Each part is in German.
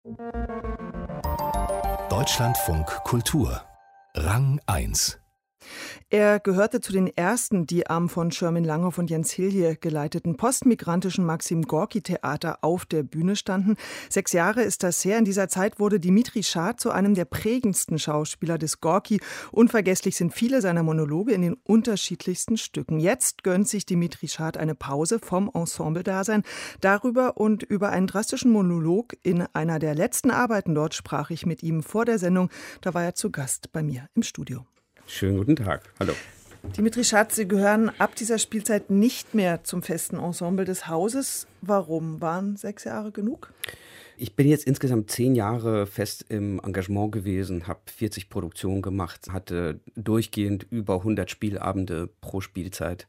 Deutschlandfunk Kultur Rang 1. Er gehörte zu den ersten, die am von Shermin Langhoff und Jens Hilje geleiteten postmigrantischen Maxim-Gorki-Theater auf der Bühne standen. 6 Jahre ist das her. In dieser Zeit wurde Dimitri Schad zu einem der prägendsten Schauspieler des Gorki. Unvergesslich sind viele seiner Monologe in den unterschiedlichsten Stücken. Jetzt gönnt sich Dimitri Schad eine Pause vom Ensemble-Dasein. Darüber und über einen drastischen Monolog in einer der letzten Arbeiten dort sprach ich mit ihm vor der Sendung. Da war er zu Gast bei mir im Studio. Schönen guten Tag. Hallo. Dimitri Schad, Sie gehören ab dieser Spielzeit nicht mehr zum festen Ensemble des Hauses. Warum? Waren 6 Jahre genug? Ich bin jetzt insgesamt 10 Jahre fest im Engagement gewesen, habe 40 Produktionen gemacht, hatte durchgehend über 100 Spielabende pro Spielzeit.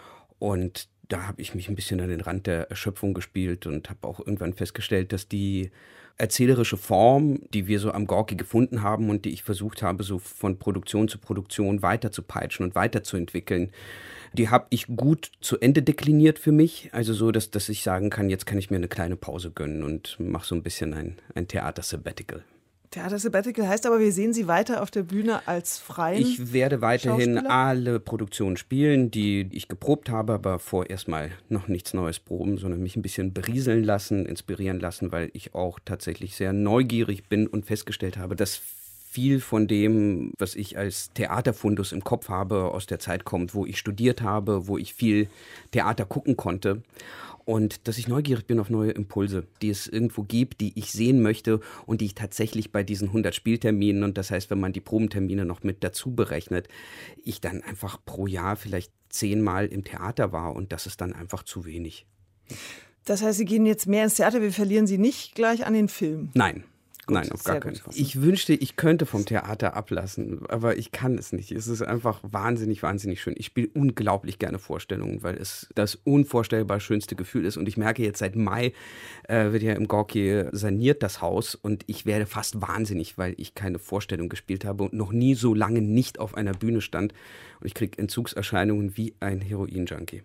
Und da habe ich mich ein bisschen an den Rand der Erschöpfung gespielt und habe auch irgendwann festgestellt, dass die erzählerische Form, die wir so am Gorki gefunden haben und die ich versucht habe, so von Produktion zu Produktion weiter zu peitschen und weiterzuentwickeln, die habe ich gut zu Ende dekliniert für mich. Also so, dass ich sagen kann, jetzt kann ich mir eine kleine Pause gönnen und mache so ein bisschen ein Theater-Sabbatical. Theater-Sabbatical heißt aber, wir sehen Sie weiter auf der Bühne als freien Ich werde weiterhin Schauspieler? alle Produktionen spielen, die ich geprobt habe, aber vorerst mal noch nichts Neues proben, sondern mich ein bisschen berieseln lassen, inspirieren lassen, weil ich auch tatsächlich sehr neugierig bin und festgestellt habe, dass viel von dem, was ich als Theaterfundus im Kopf habe, aus der Zeit kommt, wo ich studiert habe, wo ich viel Theater gucken konnte. Und dass ich neugierig bin auf neue Impulse, die es irgendwo gibt, die ich sehen möchte und die ich tatsächlich bei diesen 100 Spielterminen, und das heißt, wenn man die Probentermine noch mit dazu berechnet, ich dann einfach pro Jahr vielleicht 10 Mal im Theater war und das ist dann einfach zu wenig. Das heißt, Sie gehen jetzt mehr ins Theater, wir verlieren Sie nicht gleich an den Film? Nein. Gut, nein, auf gar sehr keinen gut. Fall. Ich wünschte, ich könnte vom Theater ablassen, aber ich kann es nicht. Es ist einfach wahnsinnig, wahnsinnig schön. Ich spiele unglaublich gerne Vorstellungen, weil es das unvorstellbar schönste Gefühl ist. Und ich merke jetzt seit Mai wird ja im Gorki saniert das Haus und ich werde fast wahnsinnig, weil ich keine Vorstellung gespielt habe und noch nie so lange nicht auf einer Bühne stand. Und ich kriege Entzugserscheinungen wie ein Heroin-Junkie.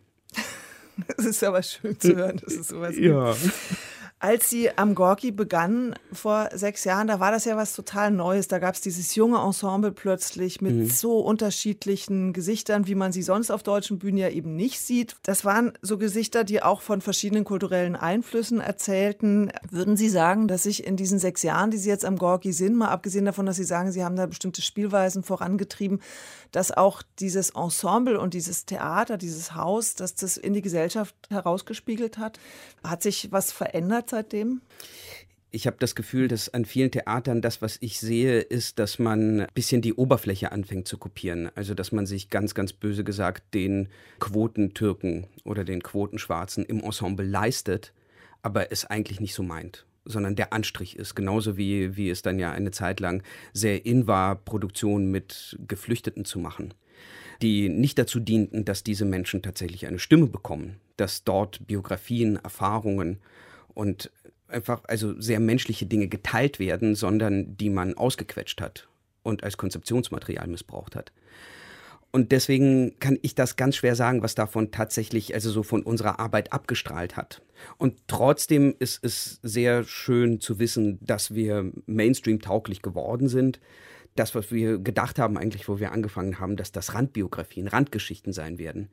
Das ist aber schön zu hören, dass es sowas gibt. Ja. Als Sie am Gorki begannen vor 6 Jahren, da war das ja was total Neues. Da gab es dieses junge Ensemble plötzlich mit so unterschiedlichen Gesichtern, wie man sie sonst auf deutschen Bühnen ja eben nicht sieht. Das waren so Gesichter, die auch von verschiedenen kulturellen Einflüssen erzählten. Würden Sie sagen, dass sich in diesen 6 Jahren, die Sie jetzt am Gorki sind, mal abgesehen davon, dass Sie sagen, Sie haben da bestimmte Spielweisen vorangetrieben, dass auch dieses Ensemble und dieses Theater, dieses Haus, dass das in die Gesellschaft herausgespiegelt hat? Hat sich was verändert seitdem? Ich habe das Gefühl, dass an vielen Theatern das, was ich sehe, ist, dass man ein bisschen die Oberfläche anfängt zu kopieren. Also, dass man sich ganz, ganz böse gesagt den Quotentürken oder den Quotenschwarzen im Ensemble leistet, aber es eigentlich nicht so meint, sondern der Anstrich ist. Genauso wie es dann ja eine Zeit lang sehr in war, Produktionen mit Geflüchteten zu machen, die nicht dazu dienten, dass diese Menschen tatsächlich eine Stimme bekommen, dass dort Biografien, Erfahrungen und einfach also sehr menschliche Dinge geteilt werden, sondern die man ausgequetscht hat und als Konzeptionsmaterial missbraucht hat. Und deswegen kann ich das ganz schwer sagen, was davon tatsächlich also so von unserer Arbeit abgestrahlt hat. Und trotzdem ist es sehr schön zu wissen, dass wir Mainstream-tauglich geworden sind. Das, was wir gedacht haben eigentlich, wo wir angefangen haben, dass das Randbiografien, Randgeschichten sein werden.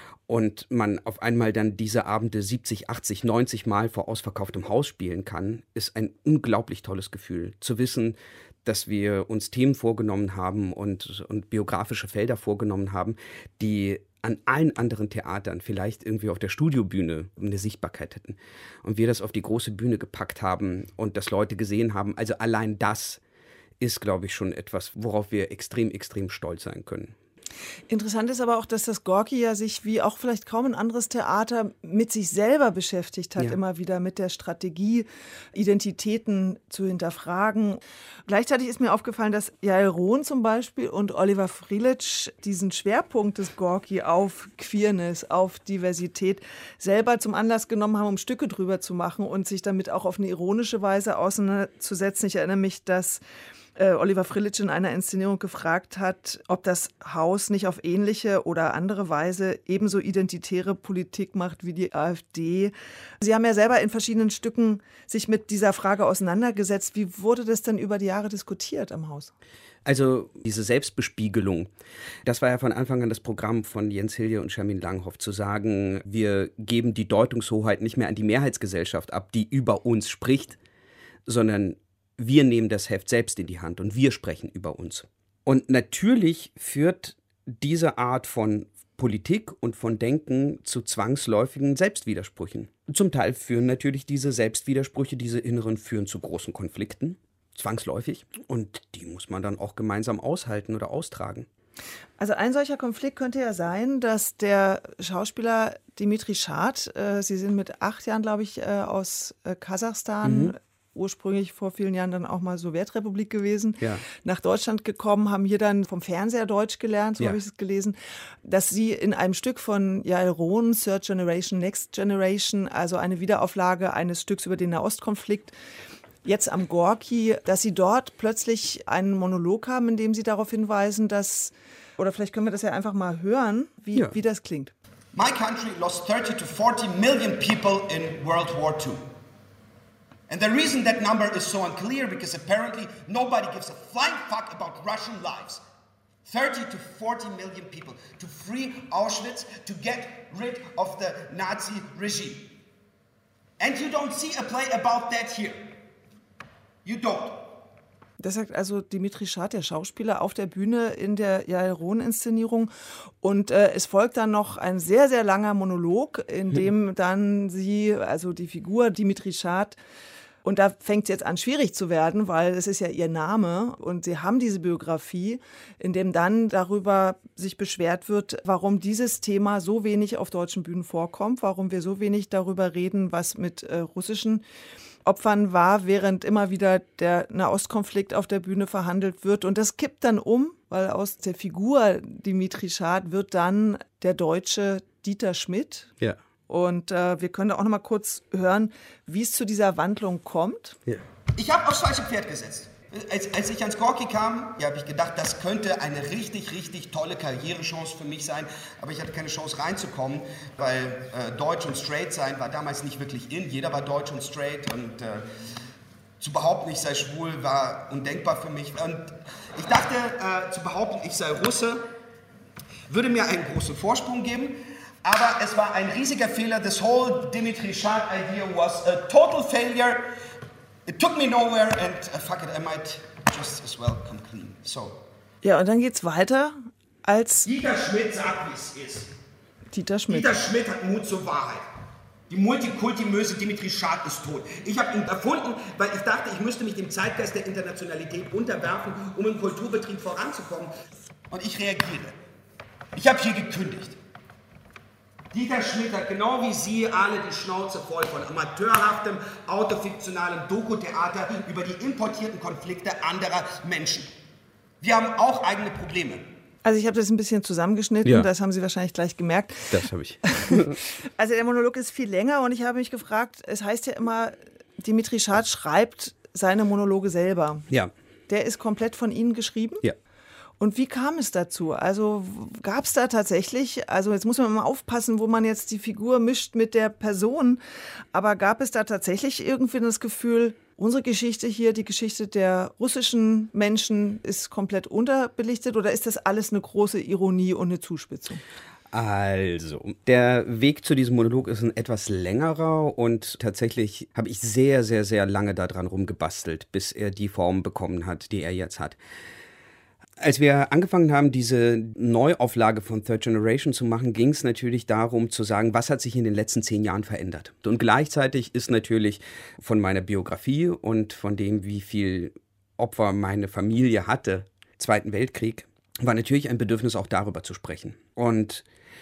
Und man auf einmal dann diese Abende 70, 80, 90 Mal vor ausverkauftem Haus spielen kann, ist ein unglaublich tolles Gefühl. Zu wissen, dass wir uns Themen vorgenommen haben und biografische Felder vorgenommen haben, die an allen anderen Theatern vielleicht irgendwie auf der Studiobühne eine Sichtbarkeit hätten. Und wir das auf die große Bühne gepackt haben und das Leute gesehen haben. Also allein das ist, glaube ich, schon etwas, worauf wir extrem, extrem stolz sein können. Interessant ist aber auch, dass das Gorki ja sich wie auch vielleicht kaum ein anderes Theater mit sich selber beschäftigt hat, immer wieder mit der Strategie, Identitäten zu hinterfragen. Gleichzeitig ist mir aufgefallen, dass Yael Rohn zum Beispiel und Oliver Frljić diesen Schwerpunkt des Gorki auf Queerness, auf Diversität selber zum Anlass genommen haben, um Stücke drüber zu machen und sich damit auch auf eine ironische Weise auseinanderzusetzen. Ich erinnere mich, dass Oliver Frljić in einer Inszenierung gefragt hat, ob das Haus nicht auf ähnliche oder andere Weise ebenso identitäre Politik macht wie die AfD. Sie haben ja selber in verschiedenen Stücken sich mit dieser Frage auseinandergesetzt. Wie wurde das denn über die Jahre diskutiert am Haus? Also diese Selbstbespiegelung, das war ja von Anfang an das Programm von Jens Hilje und Schermin Langhoff, zu sagen, wir geben die Deutungshoheit nicht mehr an die Mehrheitsgesellschaft ab, die über uns spricht, sondern wir nehmen das Heft selbst in die Hand und wir sprechen über uns. Und natürlich führt diese Art von Politik und von Denken zu zwangsläufigen Selbstwidersprüchen. Zum Teil führen natürlich diese Selbstwidersprüche, diese inneren, führen zu großen Konflikten, zwangsläufig. Und die muss man dann auch gemeinsam aushalten oder austragen. Also ein solcher Konflikt könnte ja sein, dass der Schauspieler Dimitri Schad, Sie sind mit 8 Jahren, glaube ich, aus Kasachstan, ursprünglich vor vielen Jahren dann auch mal Sowjetrepublik gewesen, nach Deutschland gekommen, haben hier dann vom Fernseher Deutsch gelernt, so habe ich es gelesen, dass Sie in einem Stück von Yael Rohn, Third Generation, Next Generation, also eine Wiederauflage eines Stücks über den Nahostkonflikt, jetzt am Gorki, dass Sie dort plötzlich einen Monolog haben, in dem Sie darauf hinweisen, dass, oder vielleicht können wir das ja einfach mal hören, wie das klingt. My country lost 30 to 40 million people in World War II. And the reason that number is so unclear, because apparently nobody gives a flying fuck about Russian lives. 30 to 40 million people to free Auschwitz, to get rid of the Nazi regime. And you don't see a play about that here. You don't. Das sagt also Dimitri Schad, der Schauspieler, auf der Bühne in der Yael Rohn-Inszenierung. Und es folgt dann noch ein sehr, sehr langer Monolog, in dem dann Sie, also die Figur Dimitri Schad, und da fängt es jetzt an, schwierig zu werden, weil es ist ja Ihr Name und Sie haben diese Biografie, in dem dann darüber sich beschwert wird, warum dieses Thema so wenig auf deutschen Bühnen vorkommt, warum wir so wenig darüber reden, was mit russischen Opfern war, während immer wieder der Nahostkonflikt auf der Bühne verhandelt wird. Und das kippt dann um, weil aus der Figur Dimitri Schad wird dann der deutsche Dieter Schmidt. Ja. Und wir können da auch noch mal kurz hören, wie es zu dieser Wandlung kommt. Ja. Ich habe aufs falsche Pferd gesetzt. Als ich ans Gorki kam, habe ich gedacht, das könnte eine richtig, richtig tolle Karrierechance für mich sein. Aber ich hatte keine Chance reinzukommen, weil Deutsch und Straight sein war damals nicht wirklich in. Jeder war Deutsch und Straight und zu behaupten, ich sei schwul, war undenkbar für mich. Und ich dachte, zu behaupten, ich sei Russe, würde mir einen großen Vorsprung geben. Aber es war ein riesiger Fehler. This whole Dimitri Schad idea was a total failure. It took me nowhere and fuck it, I might just as well come clean. So. Ja, und dann geht's weiter als Dieter Schmidt sagt, wie es ist. Dieter Schmidt. Dieter Schmidt hat Mut zur Wahrheit. Die multikultimöse Dimitri Schad ist tot. Ich habe ihn erfunden, weil ich dachte, ich müsste mich dem Zeitgeist der Internationalität unterwerfen, um im Kulturbetrieb voranzukommen. Und ich reagiere. Ich habe hier gekündigt. Dieter Schmidt hat genau wie Sie alle die Schnauze voll von amateurhaftem, autofiktionalem Doku-Theater über die importierten Konflikte anderer Menschen. Wir haben auch eigene Probleme. Also ich habe das ein bisschen zusammengeschnitten, das haben Sie wahrscheinlich gleich gemerkt. Das habe ich. Also der Monolog ist viel länger und ich habe mich gefragt, es heißt ja immer, Dimitri Schad schreibt seine Monologe selber. Ja. Der ist komplett von Ihnen geschrieben? Ja. Und wie kam es dazu? Also gab es da tatsächlich, also jetzt muss man mal aufpassen, wo man jetzt die Figur mischt mit der Person, aber gab es da tatsächlich irgendwie das Gefühl, unsere Geschichte hier, die Geschichte der russischen Menschen ist komplett unterbelichtet oder ist das alles eine große Ironie und eine Zuspitzung? Also, der Weg zu diesem Monolog ist ein etwas längerer und tatsächlich habe ich sehr, sehr, sehr lange daran rumgebastelt, bis er die Form bekommen hat, die er jetzt hat. Als wir angefangen haben, diese Neuauflage von Third Generation zu machen, ging es natürlich darum zu sagen, was hat sich in den letzten 10 Jahren verändert. Und gleichzeitig ist natürlich von meiner Biografie und von dem, wie viel Opfer meine Familie hatte, Zweiten Weltkrieg, war natürlich ein Bedürfnis, auch darüber zu sprechen. Und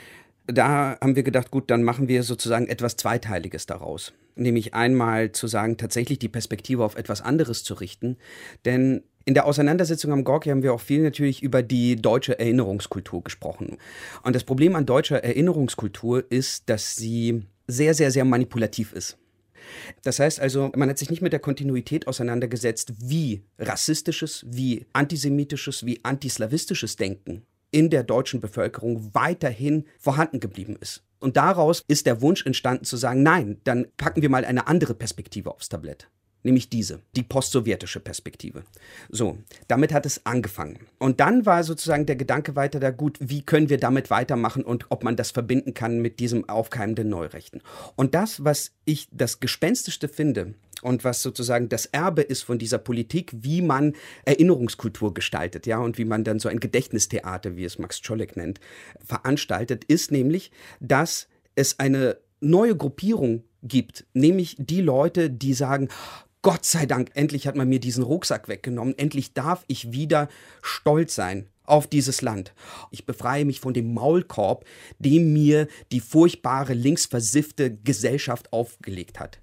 da haben wir gedacht, gut, dann machen wir sozusagen etwas Zweiteiliges daraus. Nämlich einmal zu sagen, tatsächlich die Perspektive auf etwas anderes zu richten. Denn in der Auseinandersetzung am Gorki haben wir auch viel natürlich über die deutsche Erinnerungskultur gesprochen. Und das Problem an deutscher Erinnerungskultur ist, dass sie sehr, sehr, sehr manipulativ ist. Das heißt also, man hat sich nicht mit der Kontinuität auseinandergesetzt, wie rassistisches, wie antisemitisches, wie antislawistisches Denken in der deutschen Bevölkerung weiterhin vorhanden geblieben ist. Und daraus ist der Wunsch entstanden zu sagen, nein, dann packen wir mal eine andere Perspektive aufs Tablett. Nämlich diese, die postsowjetische Perspektive. So, damit hat es angefangen. Und dann war sozusagen der Gedanke weiter da, gut, wie können wir damit weitermachen und ob man das verbinden kann mit diesem aufkeimenden Neurechten. Und das, was ich das Gespenstischste finde und was sozusagen das Erbe ist von dieser Politik, wie man Erinnerungskultur gestaltet, ja, und wie man dann so ein Gedächtnistheater, wie es Max Czolek nennt, veranstaltet, ist nämlich, dass es eine neue Gruppierung gibt, nämlich die Leute, die sagen, Gott sei Dank, endlich hat man mir diesen Rucksack weggenommen, endlich darf ich wieder stolz sein auf dieses Land. Ich befreie mich von dem Maulkorb, den mir die furchtbare, linksversiffte Gesellschaft aufgelegt hat.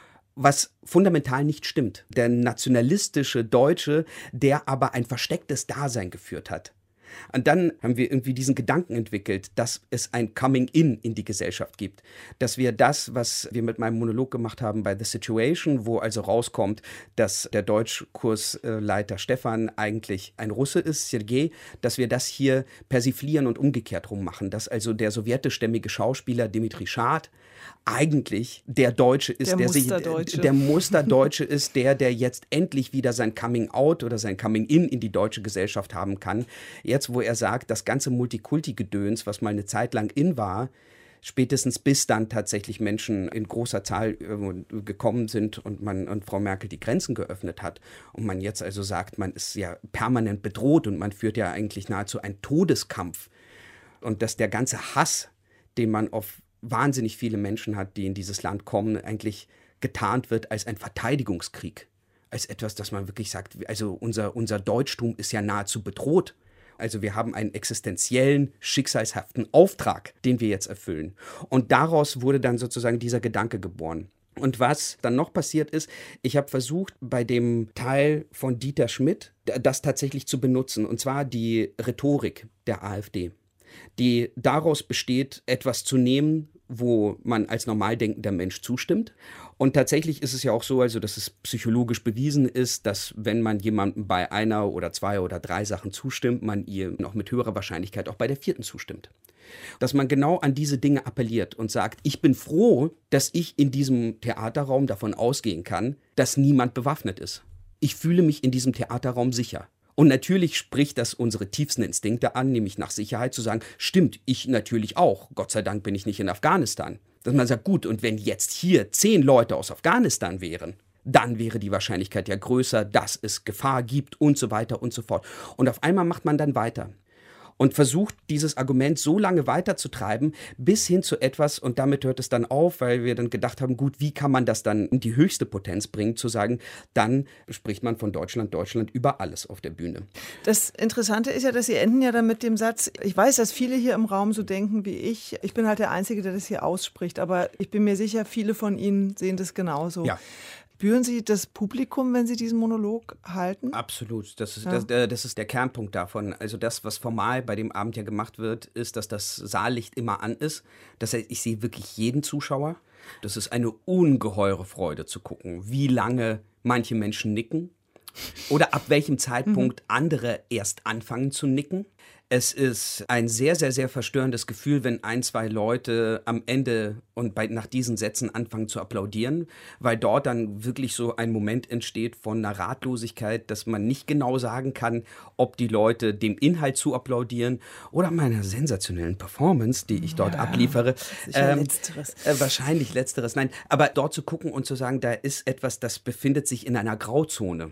Was fundamental nicht stimmt. Der nationalistische Deutsche, der aber ein verstecktes Dasein geführt hat. Und dann haben wir irgendwie diesen Gedanken entwickelt, dass es ein Coming-in in die Gesellschaft gibt. Dass wir das, was wir mit meinem Monolog gemacht haben bei The Situation, wo also rauskommt, dass der Deutschkursleiter Stefan eigentlich ein Russe ist, Sergei, dass wir das hier persiflieren und umgekehrt rummachen. Dass also der sowjetischstämmige Schauspieler Dimitri Schad eigentlich der Deutsche ist, der Musterdeutsche ist, der jetzt endlich wieder sein Coming-out oder sein Coming-in in die deutsche Gesellschaft haben kann. Jetzt, wo er sagt, das ganze Multikulti-Gedöns, was mal eine Zeit lang in war, spätestens bis dann tatsächlich Menschen in großer Zahl gekommen sind und Frau Merkel die Grenzen geöffnet hat und man jetzt also sagt, man ist ja permanent bedroht und man führt ja eigentlich nahezu einen Todeskampf und dass der ganze Hass, den man auf wahnsinnig viele Menschen hat, die in dieses Land kommen, eigentlich getarnt wird als ein Verteidigungskrieg. Als etwas, das man wirklich sagt, also unser Deutschtum ist ja nahezu bedroht. Also wir haben einen existenziellen, schicksalshaften Auftrag, den wir jetzt erfüllen. Und daraus wurde dann sozusagen dieser Gedanke geboren. Und was dann noch passiert ist, ich habe versucht, bei dem Teil von Dieter Schmidt das tatsächlich zu benutzen, und zwar die Rhetorik der AfD, die daraus besteht, etwas zu nehmen, wo man als normal denkender Mensch zustimmt. Und tatsächlich ist es ja auch so, also dass es psychologisch bewiesen ist, dass wenn man jemandem bei einer oder zwei oder drei Sachen zustimmt, man ihr noch mit höherer Wahrscheinlichkeit auch bei der vierten zustimmt. Dass man genau an diese Dinge appelliert und sagt, ich bin froh, dass ich in diesem Theaterraum davon ausgehen kann, dass niemand bewaffnet ist. Ich fühle mich in diesem Theaterraum sicher. Und natürlich spricht das unsere tiefsten Instinkte an, nämlich nach Sicherheit zu sagen, stimmt, ich natürlich auch. Gott sei Dank bin ich nicht in Afghanistan. Dass man sagt, gut, und wenn jetzt hier 10 Leute aus Afghanistan wären, dann wäre die Wahrscheinlichkeit ja größer, dass es Gefahr gibt und so weiter und so fort. Und auf einmal macht man dann weiter und versucht, dieses Argument so lange weiterzutreiben, bis hin zu etwas, und damit hört es dann auf, weil wir dann gedacht haben, gut, wie kann man das dann in die höchste Potenz bringen, zu sagen, dann spricht man von Deutschland über alles auf der Bühne. Das Interessante ist ja, dass Sie enden ja dann mit dem Satz, ich weiß, dass viele hier im Raum so denken wie ich bin halt der Einzige, der das hier ausspricht, aber ich bin mir sicher, viele von Ihnen sehen das genauso. Ja. Spüren Sie das Publikum, wenn Sie diesen Monolog halten? Absolut. Das ist der Kernpunkt davon. Also das, was formal bei dem Abend ja gemacht wird, ist, dass das Saallicht immer an ist. Das heißt, ich sehe wirklich jeden Zuschauer. Das ist eine ungeheure Freude zu gucken, wie lange manche Menschen nicken oder ab welchem Zeitpunkt andere erst anfangen zu nicken. Es ist ein sehr, sehr, sehr verstörendes Gefühl, wenn 1, 2 Leute am Ende und nach diesen Sätzen anfangen zu applaudieren, weil dort dann wirklich so ein Moment entsteht von einer Ratlosigkeit, dass man nicht genau sagen kann, ob die Leute dem Inhalt zu applaudieren oder meiner sensationellen Performance, die ich dort abliefere. Letzteres. Wahrscheinlich Letzteres, nein. Aber dort zu gucken und zu sagen, da ist etwas, das befindet sich in einer Grauzone.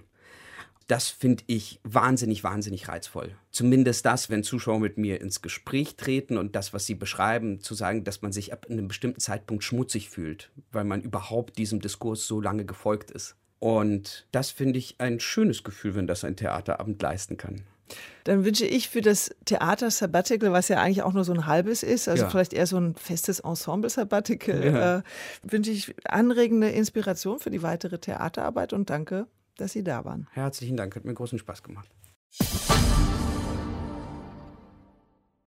Das finde ich wahnsinnig, wahnsinnig reizvoll. Zumindest das, wenn Zuschauer mit mir ins Gespräch treten und das, was sie beschreiben, zu sagen, dass man sich ab einem bestimmten Zeitpunkt schmutzig fühlt, weil man überhaupt diesem Diskurs so lange gefolgt ist. Und das finde ich ein schönes Gefühl, wenn das ein Theaterabend leisten kann. Dann wünsche ich für das Theater Sabbatical, was ja eigentlich auch nur so ein halbes ist, also vielleicht eher so ein festes Ensemble Sabbatical, wünsche ich anregende Inspiration für die weitere Theaterarbeit und danke, dass Sie da waren. Herzlichen Dank, hat mir großen Spaß gemacht.